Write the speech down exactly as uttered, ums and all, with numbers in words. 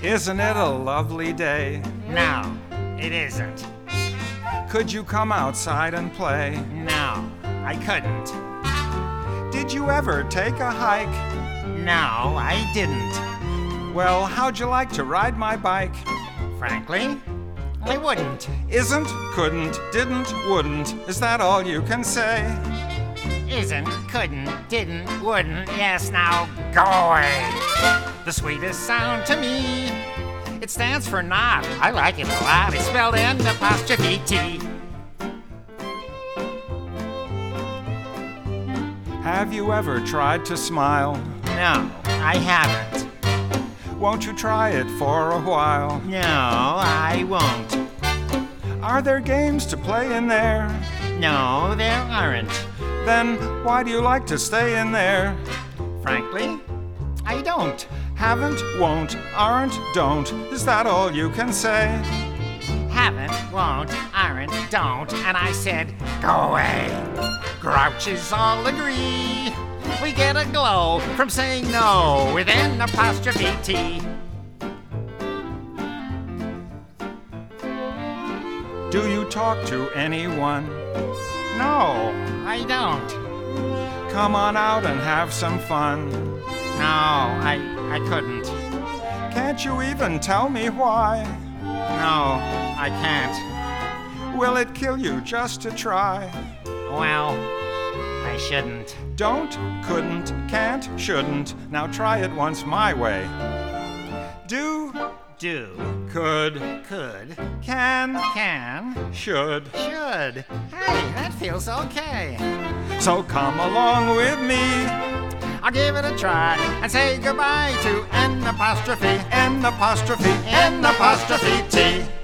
Isn't it a lovely day? No, it isn't. Could you come outside and play? No, I couldn't. Did you ever take a hike? No, I didn't. Well, how'd you like to ride my bike? Frankly, I wouldn't. Isn't, couldn't, didn't, wouldn't. Is that all you can say? Isn't, couldn't, didn't, wouldn't. Yes, now go away. The sweetest sound to me. It stands for not. I like it a lot. It's spelled N apostrophe T. Have you ever tried to smile? No, I haven't. Won't you try it for a while? No, I won't. Are there games to play in there? No, there aren't. Then why do you like to stay in there? Frankly, I don't. Haven't, won't, aren't, don't. Is that all you can say? Haven't, won't, aren't, don't. And I said, go away. Grouches all agree. We get a glow from saying no with an apostrophe T. Do you talk to anyone? No, I don't. Come on out and have some fun. No, I, I couldn't. Can't you even tell me why? No, I can't. Will it kill you just to try? Well, I shouldn't. Don't, couldn't, can't, shouldn't. Now try it once my way. Do, Do, could, could, can, can, should. should. Hey, that feels okay. So come along with me. I'll give it a try and say goodbye to N apostrophe, N apostrophe, N apostrophe T.